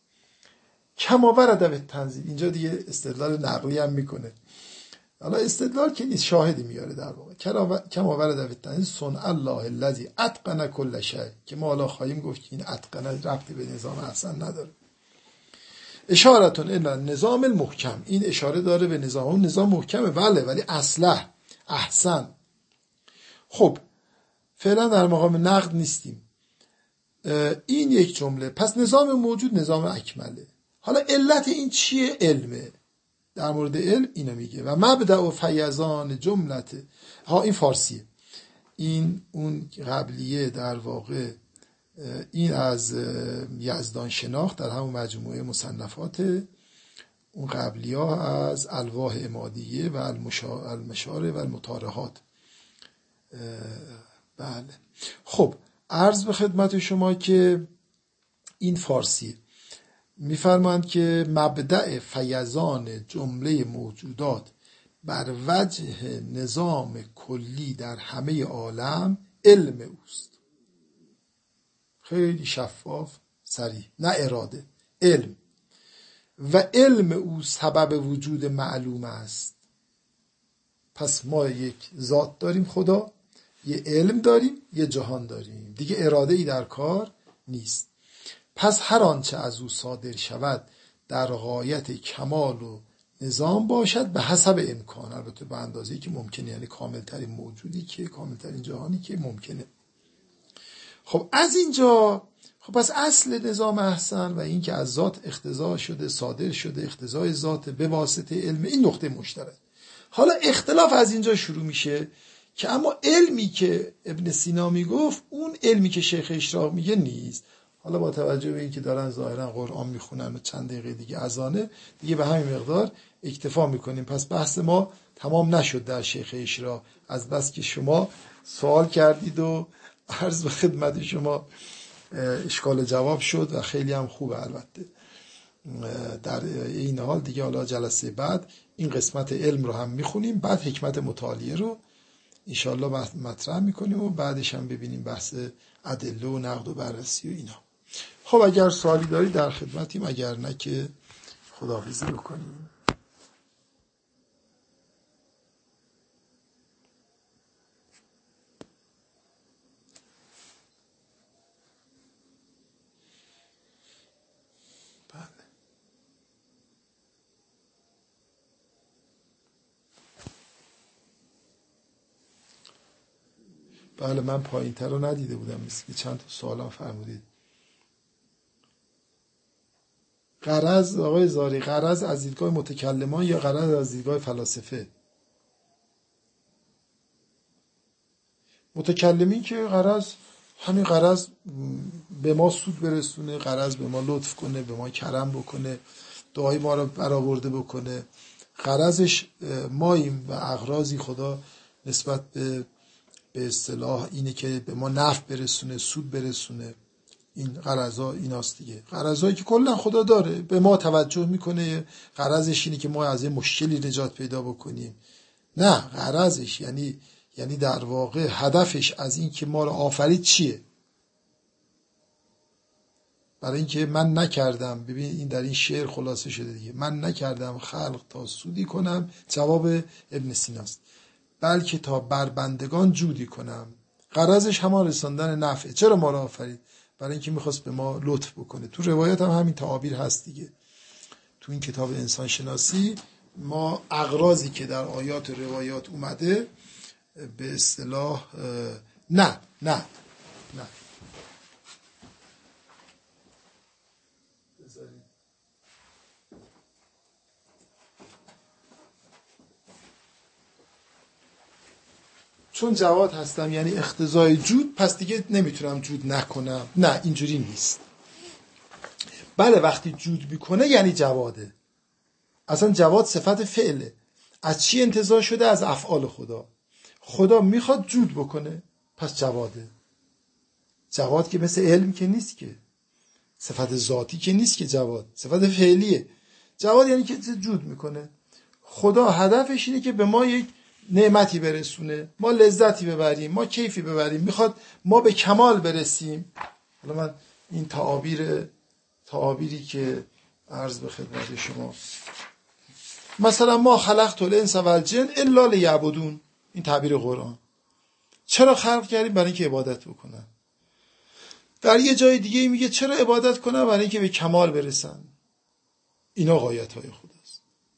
کما ورد به تنزیل، اینجا دیگه استدلال نقلی هم میکنه. حالا استدلال که نیست، شاهدی میاره در واقع. کما ورد به تنزیل صنع الله الذی اتقن کل شیء، که ما حالا خواهیم گفت که این اتقن ربطی به نظام احسن نداره. اشارتون الی نظام المحکم، این اشاره داره به نظام. اون نظام محکمه بله، ولی اصلح احسن. خب فعلا در مقام نقد نیستیم. این یک جمله. پس نظام موجود نظام اکمله. حالا علت این چیه؟ علمه. در مورد علم اینو میگه و مبدأ و فیضان جملت. این فارسیه، این اون قبلیه در واقع. این از یزدان شناخت در همون مجموعه مصنفات. اون قبلی ها از الواح امادیه و المشاره و المطارحات. بله. خب عرض به خدمت شما که این فارسیه. میفرمایند که مبدأ فیضان جمله موجودات بر وجه نظام کلی در همه عالم علم اوست. خیلی شفاف، صریح، نه اراده، علم. و علم او سبب وجود معلوم است. پس ما یک ذات داریم خدا، یه علم داریم، یه جهان داریم دیگه، اراده ای در کار نیست. پس هر آنچه از او صادر شود در غایت کمال و نظام باشد به حسب امکان، البته به اندازه‌ای که ممکنه، یعنی کاملترین موجودی که کاملترین جهانی که ممکنه. خب از اینجا خب پس اصل نظام احسن و این که از ذات اقتضا شده، صادر شده، اقتضای ذات به واسطه علم، این نقطه مشترک. حالا اختلاف از اینجا شروع میشه که اما علمی که ابن سینا میگفت اون علمی که شیخ اشراق میگه نیست. حالا با توجه به اینکه دارن ظاهرا قرآن میخونن و چند دقیقه دیگه اذانه، دیگه به همین مقدار اکتفا میکنیم. پس بحث ما تمام نشد در شیخ اشراق، از بس که شما سوال کردید و عرض به خدمت شما اشکال جواب شد و خیلی هم خوبه. البته در این حال دیگه حالا جلسه بعد این قسمت علم رو هم میخونیم، بعد حکمت مطالعه رو انشاءالله مطرح میکنیم و بعدش هم ببینیم بحث ادله و نقد و بررسی و اینا. خب اگر سوالی داری در خدمتیم، اگر نه که خداحافظی بکنیم. بله من پایین تر رو ندیده بودم، مثل که چند تا سوال هم فرمودید. غرض آقای زاری، غرض از دیدگاه متکلمان یا غرض از دیدگاه فلاسفه؟ متکلمین که غرض همین غرض به ما سود برسونه، غرض به ما لطف کنه، به ما کرم بکنه، دعای ما رو برآورده بکنه. غرضش ماییم و اغراضی خدا نسبت به اصطلاح اینه که به ما نفع برسونه، سود برسونه. این غرضا ایناست دیگه. غرضایی که کلا خدا داره، به ما توجه میکنه. غرضش اینه که ما از این مشکلی نجات پیدا بکنیم. نه، غرضش یعنی در واقع هدفش از این که ما رو آفرید چیه؟ برای اینکه من نکردم، ببین این در این شعر خلاصه شده دیگه، من نکردم خلق تا سودی کنم، جواب ابن سیناست، بلکه تا بر بندگان جودی کنم. غرضش همان رساندن نفعه. چرا ما رو آفرید؟ برای اینکه میخواست به ما لطف بکنه. تو روایات هم همین تعابیر هست دیگه. تو این کتاب انسان شناسی ما اغراضی که در آیات و روایات اومده به اصطلاح نه چون جواد هستم یعنی اقتضای جود، پس دیگه نمیتونم جود نکنم. نه، اینجوری نیست. بله وقتی جود میکنه یعنی جواده. اصلا جواد صفت فعله. از چی انتزاع شده؟ از افعال خدا. خدا میخواد جود بکنه، پس جواده. جواد که مثل علم که نیست، که صفت ذاتی که نیست، که جواد صفت فعلیه. جواد یعنی که جود میکنه. خدا هدفش اینه که به ما یک نعمتی برسونه، ما لذتی ببریم، ما کیفی ببریم، میخواد ما به کمال برسیم. حالا من این تعابیری که عرض به خدمت شما، مثلا ما خلقت الانس والجن الا لیعبدون، این تعبیر قرآن. چرا خلق کردیم؟ برای اینکه عبادت بکنن. در یه جای دیگه میگه چرا عبادت کنن؟ برای اینکه به کمال برسن. اینا غایت‌های خداست.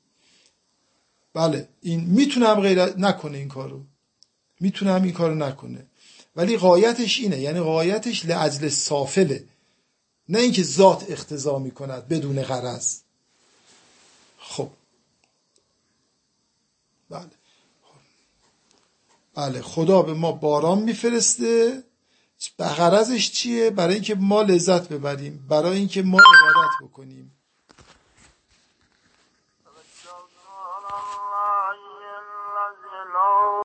بله این میتونم غیر نکنه این کارو، میتونم این کارو نکنه، ولی غایتش اینه، یعنی غایتش لاجل سافله، نه اینکه ذات اقتضا میکند بدون غرض. خب بله خدا به ما باران میفرسته، به غرضش چیه؟ برای اینکه ما لذت ببریم، برای اینکه ما عبادت بکنیم.